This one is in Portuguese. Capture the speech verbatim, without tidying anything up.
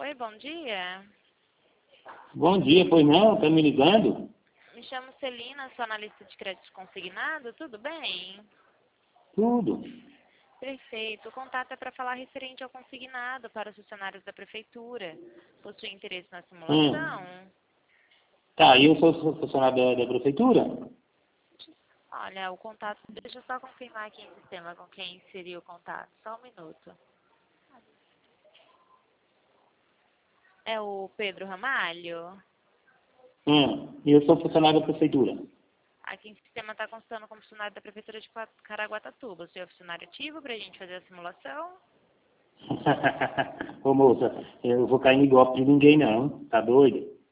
Oi, bom dia. Bom dia, pois não? Tá me ligando? Me chamo Celina, sou analista de crédito consignado, tudo bem? Tudo. Perfeito. O contato é para falar referente ao consignado para os funcionários da prefeitura. Possui interesse na simulação? Hum. Tá, e eu sou sou funcionário da, da prefeitura? Olha, o contato... Deixa eu só confirmar aqui em sistema com quem seria o contato. Só um minuto. É o Pedro Ramalho? Hum. E eu sou funcionário da prefeitura. Aqui em sistema está constando como funcionário da prefeitura de Caraguatatuba. O senhor é funcionário ativo para a gente fazer a simulação? Ô moça, eu vou cair no golpe de ninguém não, tá doido?